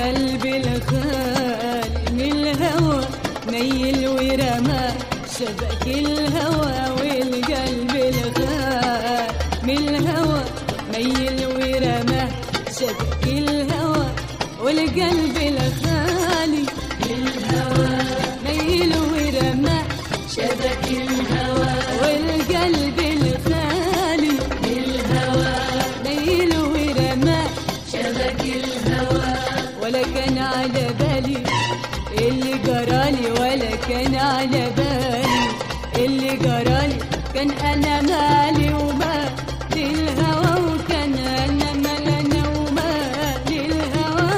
والقلب الخالي من الهوى ميل ورمى شبك الهوى. والقلب الخالي من الهوى ميل ورمى شبك الهوى. والقلب الخالي من الهوى ميل ورمى شبك الهوى. والقلب الخالي من الهوى ميل ورمى شبك الهوى. ولا كان على بالي اللي جرالي، ولا كان على بالي اللي جرالي. كان انا مالي ومال الهوى، وكان انا مال انا ومال الهوى.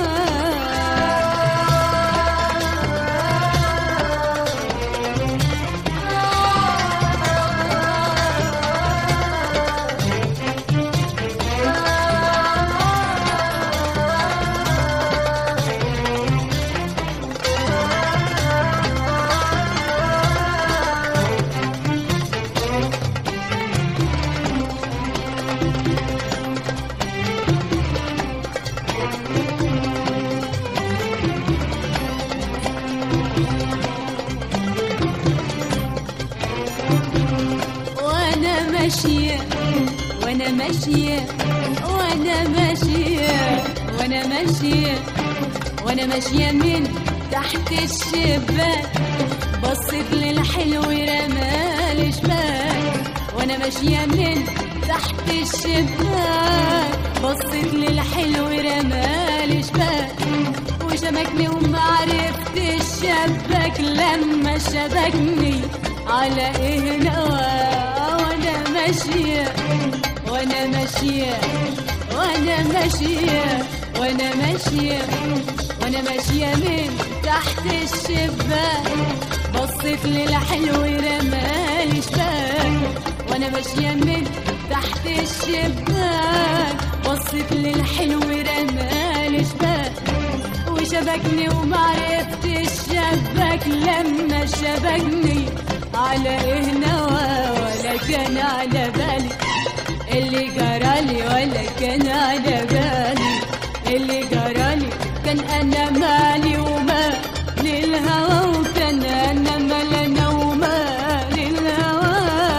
ماشية وانا ماشية وانا ماشية وانا ماشية وانا ماشية من تحت الشباك، بصيت للحلو رمالي شباك. وانا ماشية من تحت الشباك، بصيت للحلو رمالي شباك. وشبكني وما عرفت الشباك لما شبكني على ايه نواه. وانا ماشية وانا ماشية وانا ماشية وانا ماشية وانا ماشية من تحت الشباك، بصيت للحلو رمالي شباك. وانا ماشية من تحت الشباك، بصيت للحلو رمالي شباك. وشبكني وما عرفت الشباك لما شبكني على ايه نواه. ولا كان على بالي اللي جرالي، ولا كان على بالي اللي جرالي. كان انا مالي ومال الهوى، وكان انا مال انا ومال الهوى.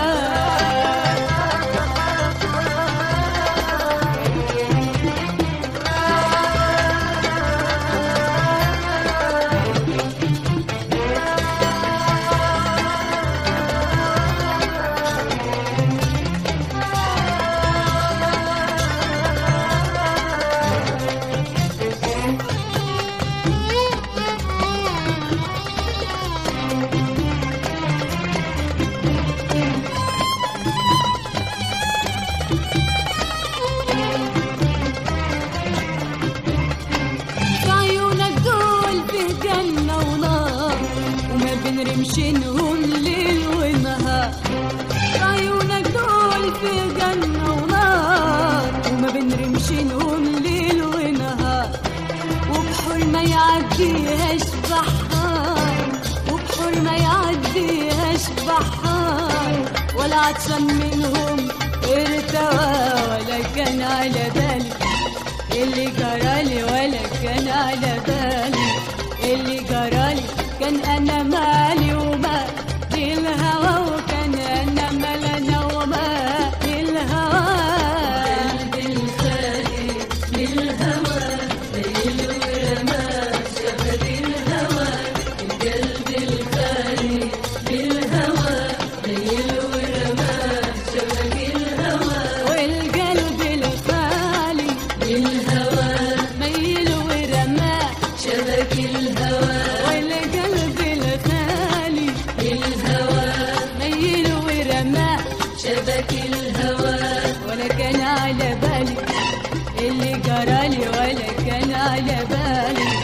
رمشنهم ليل ونهار، عيونك دول في جنة ونار، وما بنرمشنهم ليل ونهار. وبحر ما يعديهاش بحار، وبحر ما يعديهاش بحار. ولا عطشان منهم ارتوى. ولا كان على بالي اللي جرالي، ولا كان على بالي اللي جرالي. كان انا مالي ومال الهوى، وكان انا مال انا ومال الهوى. قلبي الخالي للهوى ميل ورمى شبك الهوى. القلب الخالي للهوى ميل ورمى شبك الهوى. والقلب الخالي للهوى ميل ورمى شبك الهوى. شبك الهوى. ولا كان على بالي اللي جرالي، ولا كان على بالي